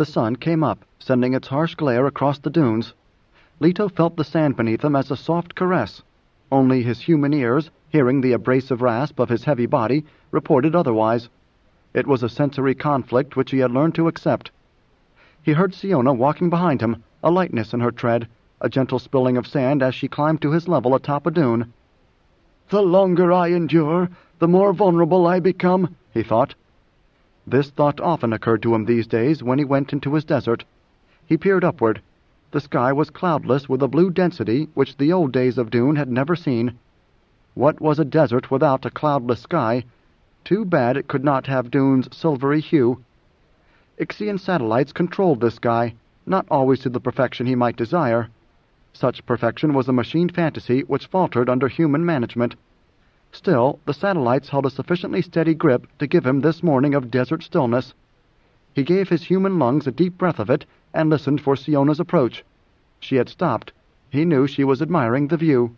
The sun came up, sending its harsh glare across the dunes. Leto felt the sand beneath him as a soft caress. Only his human ears, hearing the abrasive rasp of his heavy body, reported otherwise. It was a sensory conflict which he had learned to accept. He heard Siona walking behind him, a lightness in her tread, a gentle spilling of sand as she climbed to his level atop a dune. "The longer I endure, the more vulnerable I become," he thought. This thought often occurred to him these days when he went into his desert. He peered upward. The sky was cloudless with a blue density which the old days of Dune had never seen. What was a desert without a cloudless sky? Too bad it could not have Dune's silvery hue. Ixian satellites controlled this sky, not always to the perfection he might desire. Such perfection was a machine fantasy which faltered under human management. Still, the satellites held a sufficiently steady grip to give him this morning of desert stillness. He gave his human lungs a deep breath of it and listened for Siona's approach. She had stopped. He knew she was admiring the view.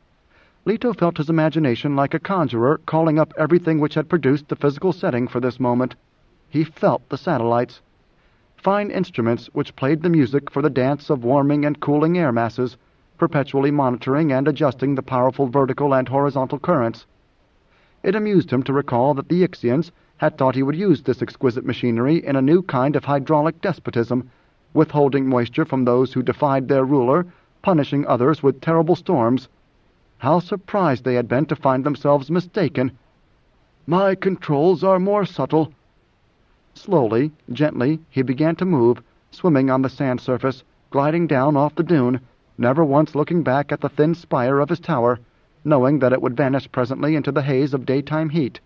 Leto felt his imagination like a conjurer calling up everything which had produced the physical setting for this moment. He felt the satellites. Fine instruments which played the music for the dance of warming and cooling air masses, perpetually monitoring and adjusting the powerful vertical and horizontal currents. It amused him to recall that the Ixians had thought he would use this exquisite machinery in a new kind of hydraulic despotism, withholding moisture from those who defied their ruler, punishing others with terrible storms. How surprised they had been to find themselves mistaken. "My controls are more subtle." Slowly, gently, he began to move, swimming on the sand surface, gliding down off the dune, never once looking back at the thin spire of his tower, knowing that it would vanish presently into the haze of daytime heat.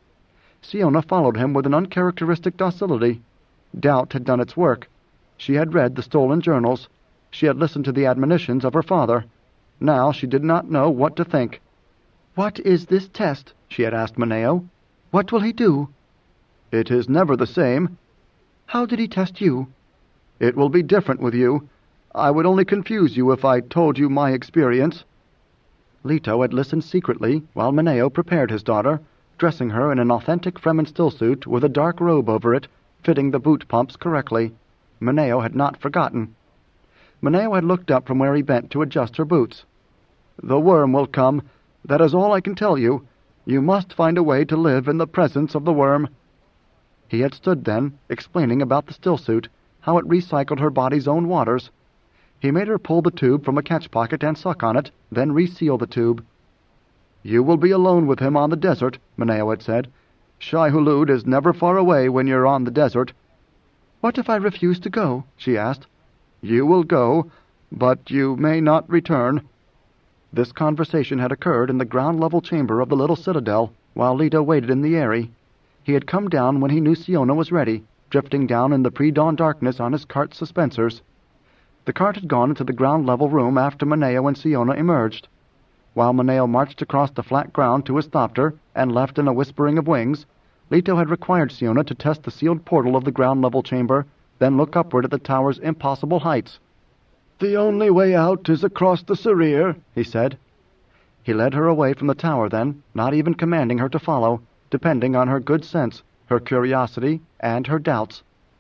Siona followed him with an uncharacteristic docility. Doubt had done its work. She had read the stolen journals. She had listened to the admonitions of her father. Now she did not know what to think. "What is this test?" she had asked Mineo. "What will he do?" "It is never the same." "How did he test you?" "It will be different with you. I would only confuse you if I told you my experience." Leto had listened secretly while Mineo prepared his daughter, dressing her in an authentic Fremen stillsuit with a dark robe over it, fitting the boot pumps correctly. Mineo had not forgotten. Mineo had looked up from where he bent to adjust her boots. "The worm will come. That is all I can tell you. You must find a way to live in the presence of the worm." He had stood then, explaining about the stillsuit, how it recycled her body's own waters. He made her pull the tube from a catch pocket and suck on it, then reseal the tube. "You will be alone with him on the desert," Mineo had said. "Shai-Hulud is never far away when you're on the desert." "What if I refuse to go?" she asked. "You will go, but you may not return." This conversation had occurred in the ground-level chamber of the little citadel, while Leto waited in the eyrie. He had come down when he knew Siona was ready, drifting down in the pre-dawn darkness on his cart's suspensors. The cart had gone into the ground-level room after Mineo and Siona emerged. While Mineo marched across the flat ground to his thopter and left in a whispering of wings, Leto had required Siona to test the sealed portal of the ground-level chamber, then look upward at the tower's impossible heights. "The only way out is across the Sarir," he said. He led her away from the tower then, not even commanding her to follow, depending on her good sense, her curiosity, and her doubts.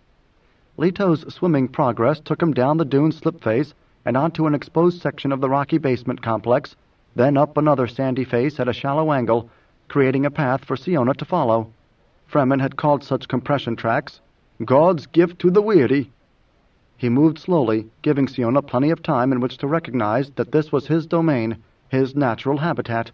Leto's swimming progress took him down the dune slip-face and onto an exposed section of the rocky basement complex, then up another sandy face at a shallow angle, creating a path for Siona to follow. Fremen had called such compression tracks God's gift to the weary. He moved slowly, giving Siona plenty of time in which to recognize that this was his domain, his natural habitat.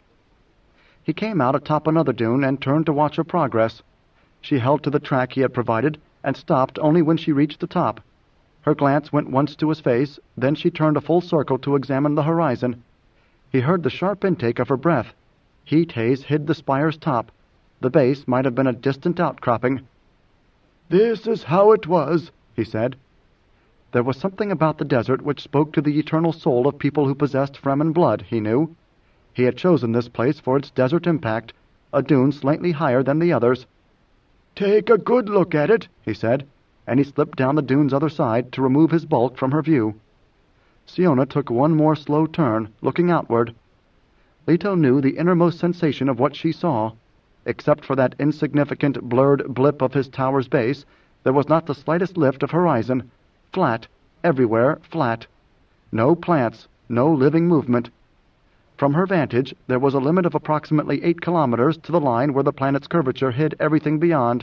He came out atop another dune and turned to watch her progress. She held to the track he had provided and stopped only when she reached the top. Her glance went once to his face, then she turned a full circle to examine the horizon. He heard the sharp intake of her breath. Heat haze hid the spire's top. The base might have been a distant outcropping. "This is how it was," he said. There was something about the desert which spoke to the eternal soul of people who possessed Fremen blood, he knew. He had chosen this place for its desert impact, a dune slightly higher than the others. "Take a good look at it," he said, and he slipped down the dune's other side to remove his bulk from her view. Siona took one more slow turn, looking outward. Leto knew the innermost sensation of what she saw. Except for that insignificant, blurred blip of his tower's base, There was not the slightest lift of horizon. Flat, everywhere flat. No plants, no living movement. From her vantage, there was a limit of approximately 8 kilometers to the line where the planet's curvature hid everything beyond.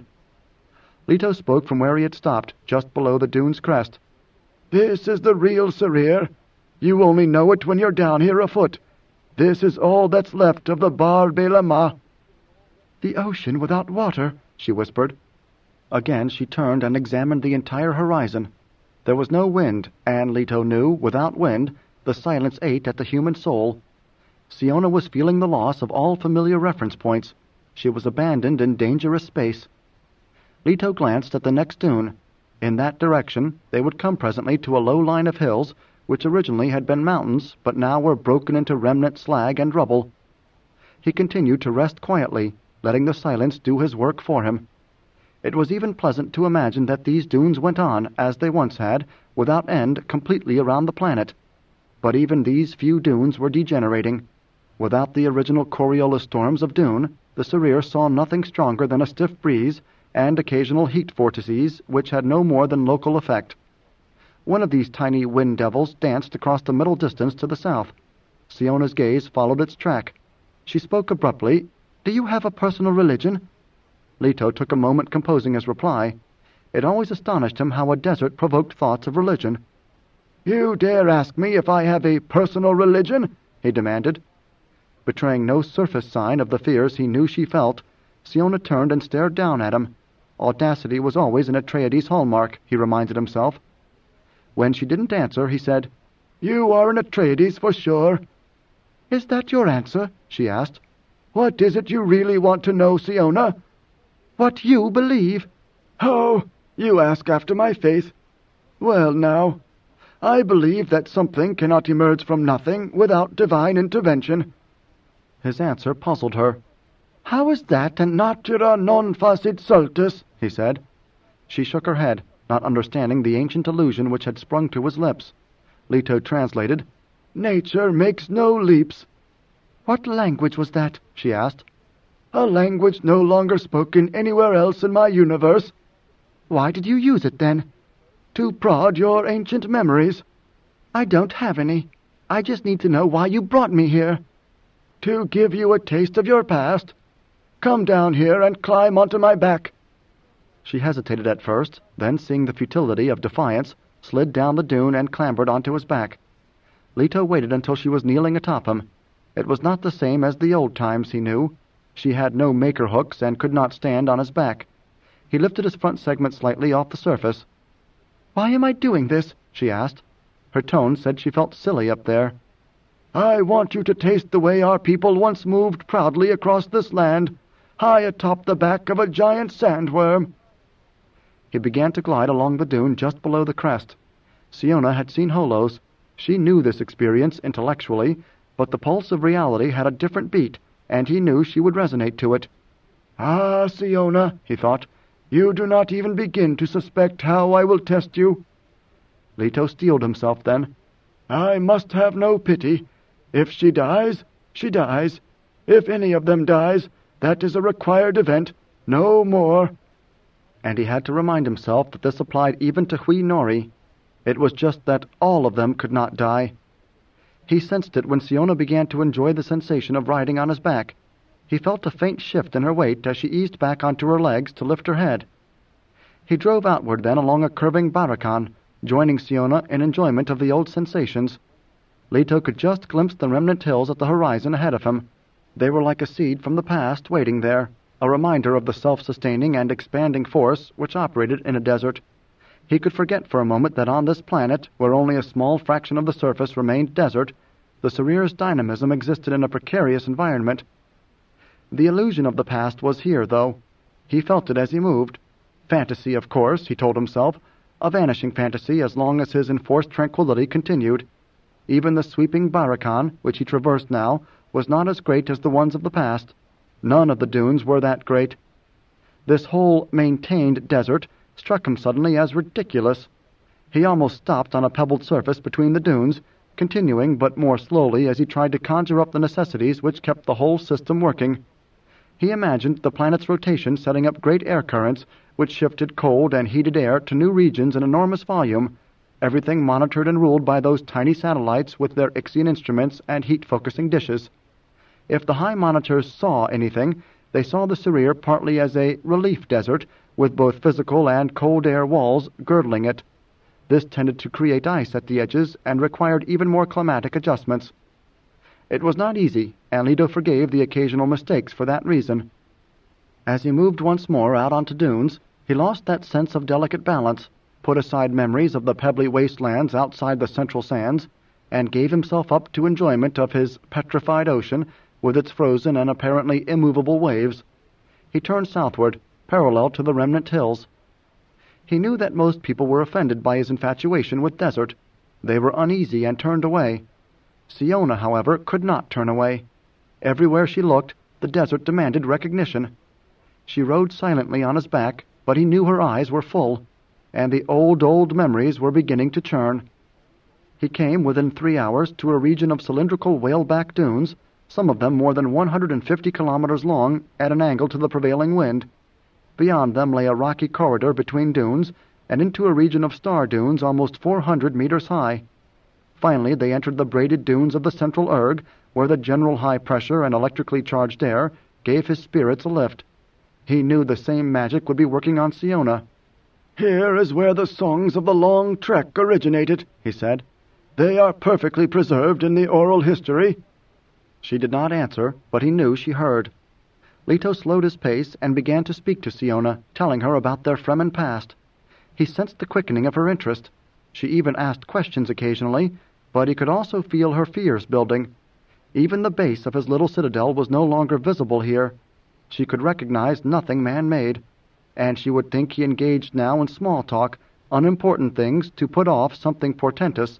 Leto spoke from where he had stopped, just below the dune's crest. "This is the real Sarir. You only know it when you're down here afoot. This is all that's left of the Bar Belama." "The ocean without water," she whispered. Again she turned and examined the entire horizon. There was no wind, and Leto knew, without wind, the silence ate at the human soul. Siona was feeling the loss of all familiar reference points. She was abandoned in dangerous space. Leto glanced at the next dune. In that direction they would come presently to a low line of hills, which originally had been mountains, but now were broken into remnant slag and rubble. He continued to rest quietly, letting the silence do his work for him. It was even pleasant to imagine that these dunes went on, as they once had, without end, completely around the planet. But even these few dunes were degenerating. Without the original Coriolis storms of dune, the Sarir saw nothing stronger than a stiff breeze and occasional heat vortices, which had no more than local effect. One of these tiny wind devils danced across the middle distance to the south. Siona's gaze followed its track. She spoke abruptly. "Do you have a personal religion?" Leto took a moment composing his reply. It always astonished him how a desert provoked thoughts of religion. "You dare ask me if I have a personal religion?" he demanded. Betraying no surface sign of the fears he knew she felt, Siona turned and stared down at him. Audacity was always an Atreides hallmark, he reminded himself. When she didn't answer, he said, "You are an Atreides for sure." "Is that your answer?" she asked. "What is it you really want to know, Siona?" "What you believe." "Oh, you ask after my faith. Well, now, I believe that something cannot emerge from nothing without divine intervention." His answer puzzled her. "How is that, and natura non facit saltus?" he said. She shook her head, not understanding the ancient allusion which had sprung to his lips. Leto translated, "Nature makes no leaps." "What language was that?" she asked. "A language no longer spoken anywhere else in my universe." "Why did you use it, then?" "To prod your ancient memories." "I don't have any. I just need to know why you brought me here." "To give you a taste of your past. Come down here and climb onto my back." She hesitated at first, then, seeing the futility of defiance, slid down the dune and clambered onto his back. Leto waited until she was kneeling atop him. It was not the same as the old times, he knew. She had no maker hooks and could not stand on his back. He lifted his front segment slightly off the surface. "Why am I doing this?" she asked. Her tone said she felt silly up there. "I want you to taste the way our people once moved proudly across this land, high atop the back of a giant sandworm." He began to glide along the dune just below the crest. Siona had seen holos. She knew this experience intellectually, but the pulse of reality had a different beat, and he knew she would resonate to it. "Ah, Siona," he thought, "you do not even begin to suspect how I will test you." Leto steeled himself then. "I must have no pity. If she dies, she dies. If any of them dies, that is a required event, no more." And he had to remind himself that this applied even to Hui Nori. It was just that all of them could not die. He sensed it when Siona began to enjoy the sensation of riding on his back. He felt a faint shift in her weight as she eased back onto her legs to lift her head. He drove outward then along a curving barracan, joining Siona in enjoyment of the old sensations. Leto could just glimpse the remnant hills at the horizon ahead of him. They were like a seed from the past waiting there, a reminder of the self-sustaining and expanding force which operated in a desert. He could forget for a moment that on this planet, where only a small fraction of the surface remained desert, the Sarir's dynamism existed in a precarious environment. The illusion of the past was here, though. He felt it as he moved. Fantasy, of course, he told himself, a vanishing fantasy as long as his enforced tranquility continued. Even the sweeping barracan, which he traversed now, was not as great as the ones of the past. None of the dunes were that great. This whole maintained desert struck him suddenly as ridiculous. He almost stopped on a pebbled surface between the dunes, continuing but more slowly as he tried to conjure up the necessities which kept the whole system working. He imagined the planet's rotation setting up great air currents, which shifted cold and heated air to new regions in enormous volume, everything monitored and ruled by those tiny satellites with their Ixian instruments and heat-focusing dishes. If the high monitors saw anything, they saw the Sarir partly as a relief desert with both physical and cold air walls girdling it. This tended to create ice at the edges and required even more climatic adjustments. It was not easy, and Leto forgave the occasional mistakes for that reason. As he moved once more out onto dunes, he lost that sense of delicate balance, put aside memories of the pebbly wastelands outside the central sands, and gave himself up to enjoyment of his petrified ocean with its frozen and apparently immovable waves. He turned southward, parallel to the remnant hills. He knew that most people were offended by his infatuation with desert. They were uneasy and turned away. Siona, however, could not turn away. Everywhere she looked, the desert demanded recognition. She rode silently on his back, but he knew her eyes were full, and the old memories were beginning to churn. He came within 3 hours to a region of cylindrical whaleback dunes, some of them more than 150 kilometers long at an angle to the prevailing wind. Beyond them lay a rocky corridor between dunes, and into a region of star dunes almost 400 meters high. Finally, they entered the braided dunes of the central erg, where the general high pressure and electrically charged air gave his spirits a lift. He knew the same magic would be working on Siona. "Here is where the songs of the long trek originated," he said. "They are perfectly preserved in the oral history." She did not answer, but he knew she heard. Leto slowed his pace and began to speak to Siona, telling her about their Fremen past. He sensed the quickening of her interest. She even asked questions occasionally, but he could also feel her fears building. Even the base of his little citadel was no longer visible here. She could recognize nothing man-made, and she would think he engaged now in small talk, unimportant things to put off something portentous.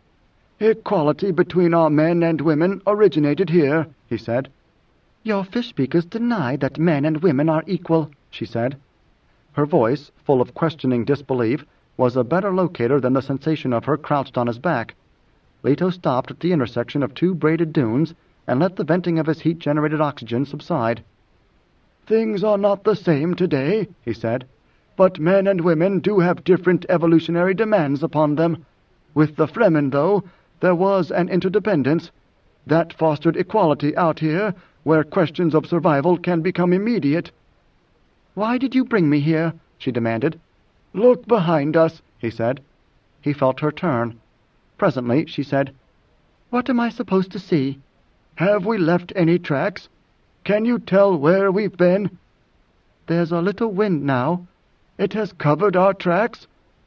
"Equality between our men and women originated here," he said. "Your fish-speakers deny that men and women are equal," she said. Her voice, full of questioning disbelief, was a better locator than the sensation of her crouched on his back. Leto stopped at the intersection of two braided dunes and let the venting of his heat-generated oxygen subside. "Things are not the same today," he said, "but men and women do have different evolutionary demands upon them. With the Fremen, though, there was an interdependence. That fostered equality out here, where questions of survival can become immediate." "Why did you bring me here?" she demanded. "Look behind us," he said. He felt her turn. Presently she said, "What am I supposed to see?" "Have we left any tracks? Can you tell where we've been?" "There's a little wind now." "It has covered our tracks?"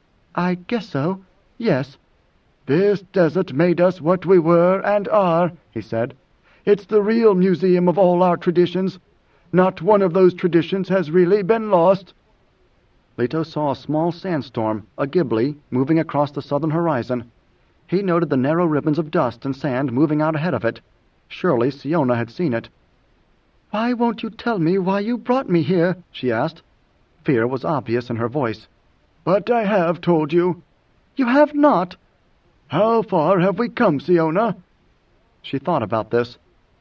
"I guess so, yes." "This desert made us what we were and are," he said. "It's the real museum of all our traditions. Not one of those traditions has really been lost." Leto saw a small sandstorm, a Ghibli, moving across the southern horizon. He noted the narrow ribbons of dust and sand moving out ahead of it. Surely Siona had seen it. "Why won't you tell me why you brought me here?" she asked. Fear was obvious in her voice. "But I have told you." "You have not." "How far have we come, Siona?" She thought about this.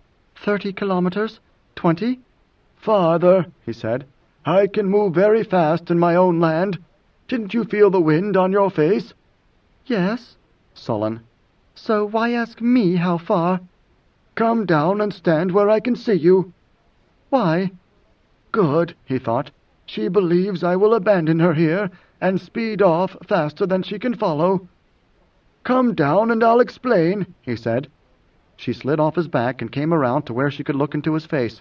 30 kilometers? 20? "Farther," he said. "I can move very fast in my own land. Didn't you feel the wind on your face?" "Yes." Sullen. "So why ask me how far?" "Come down and stand where I can see you." "Why?" "Good," he thought. "She believes I will abandon her here and speed off faster than she can follow." "Come down and I'll explain," he said. She slid off his back and came around to where she could look into his face.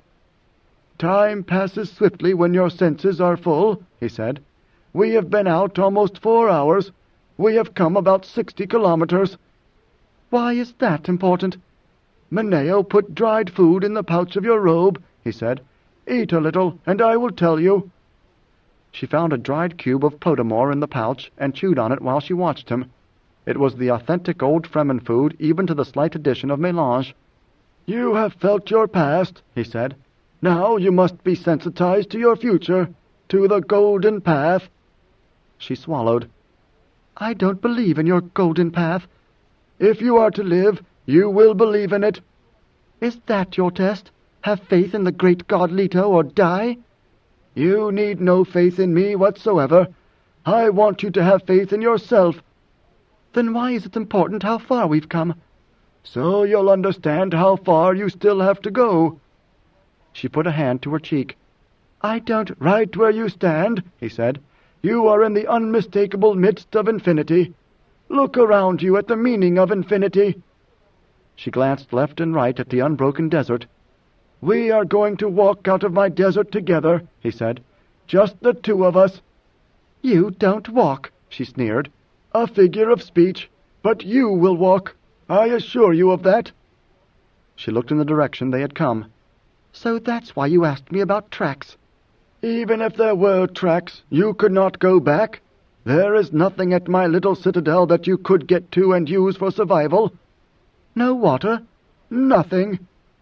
"Time passes swiftly when your senses are full," he said. "We have been out almost 4 hours. We have come about 60 kilometers. "Why is that important?" "Mineo put dried food in the pouch of your robe," he said. "Eat a little, and I will tell you." She found a dried cube of potamore in the pouch and chewed on it while she watched him. It was the authentic old Fremen food, even to the slight addition of melange. "You have felt your past," he said. "Now you must be sensitized to your future, to the golden path." She swallowed. "I don't believe in your golden path." "If you are to live, you will believe in it." "Is that your test? Have faith in the great god Leto or die?" You need no faith in me whatsoever. I want you to have faith in yourself." "Then why is it important how far we've come?" "So you'll understand how far you still have to go." She put a hand to her cheek. "I don't—" "Right where you stand," he said. "You are in the unmistakable midst of infinity. Look around you at the meaning of infinity." She glanced left and right at the unbroken desert. "We are going to walk out of my desert together," he said. "Just the two of us." "You don't walk," she sneered. "A figure of speech. But you will walk. I assure you of that." She looked in the direction they had come. "So that's why you asked me about tracks." "Even if there were tracks, you could not go back. There is nothing at my little citadel that you could get to and use for survival." "No water?" "Nothing."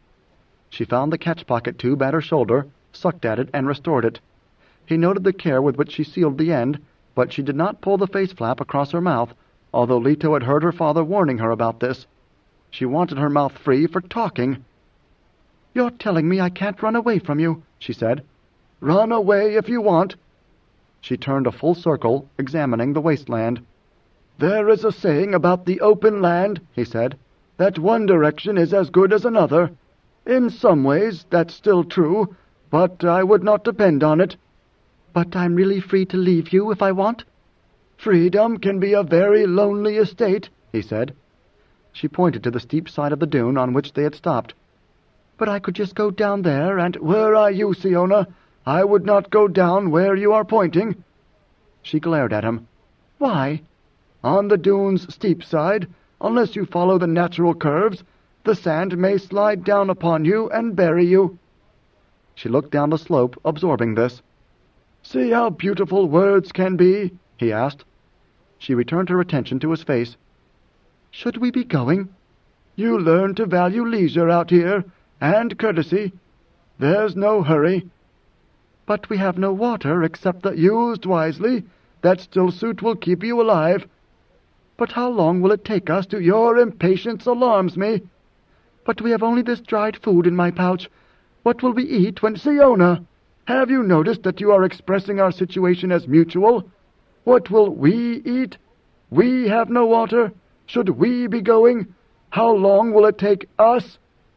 She found the catch-pocket tube at her shoulder, sucked at it, and restored it. He noted the care with which she sealed the end, but she did not pull the face flap across her mouth, although Leto had heard her father warning her about this. She wanted her mouth free for talking. "You're telling me I can't run away from you," she said. "Run away if you want." She turned a full circle, examining the wasteland. "There is a saying about the open land," he said, "that one direction is as good as another. In some ways that's still true, but I would not depend on it." "But I'm really free to leave you if I want?" "Freedom can be a very lonely estate," he said. She pointed to the steep side of the dune on which they had stopped. "But I could just go down there and—" "Were I you, Siona, I would not go down where you are pointing." She glared at him. "Why?" "On the dune's steep side, unless you follow the natural curves, the sand may slide down upon you and bury you." She looked down the slope, absorbing this. "See how beautiful words can be?" he asked. She returned her attention to his face. "Should we be going?" "You learn to value leisure out here, and courtesy. There's no hurry." "But we have no water except the—" "Used wisely, that still suit will keep you alive." "But how long will it take us to—" "Your impatience alarms me." "But we have only this dried food in my pouch. What will we eat when—" "Siona, have you noticed that you are expressing our situation as mutual? What will we eat? We have no water. Should we be going? How long will it take us?"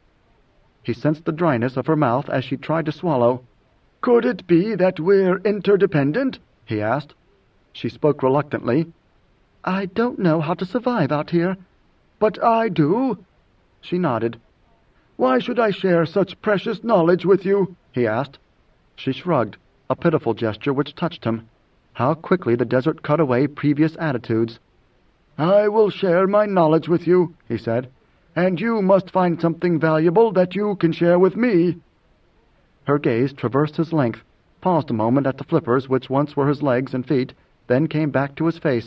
He sensed the dryness of her mouth as she tried to swallow. "Could it be that we're interdependent?" he asked. She spoke reluctantly. "I don't know how to survive out here." "But I do." She nodded. "Why should I share such precious knowledge with you?" he asked. She shrugged, a pitiful gesture which touched him. How quickly the desert cut away previous attitudes. "I will share my knowledge with you," he said, "and you must find something valuable that you can share with me." Her gaze traversed his length, paused a moment at the flippers which once were his legs and feet, then came back to his face.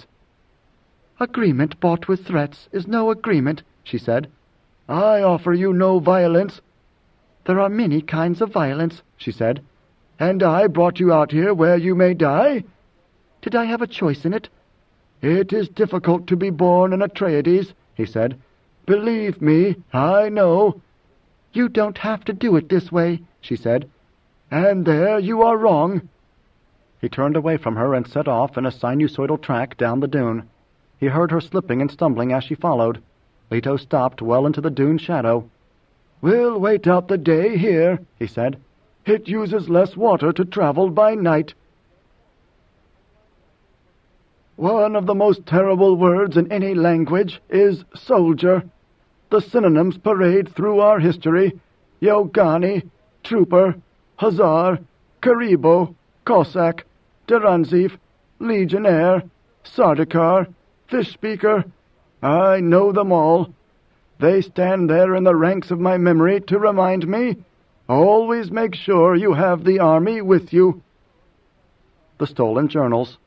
"Agreement bought with threats is no agreement," she said. "I offer you no violence." "There are many kinds of violence," she said. "And I brought you out here where you may die?" "Did I have a choice in it?" "It is difficult to be born an Atreides," he said. "Believe me, I know." "You don't have to do it this way," she said. "And there you are wrong." He turned away from her and set off in a sinusoidal track down the dune. He heard her slipping and stumbling as she followed. Leto stopped well into the dune shadow. "We'll wait out the day here," he said. "It uses less water to travel by night." One of the most terrible words in any language is soldier. The synonyms parade through our history: Yogani, trooper, hussar, Karibo, Cossack, Deranziv, legionnaire, Sardaukar, fish speaker. I know them all. They stand there in the ranks of my memory to remind me, always make sure you have the army with you. The stolen journals.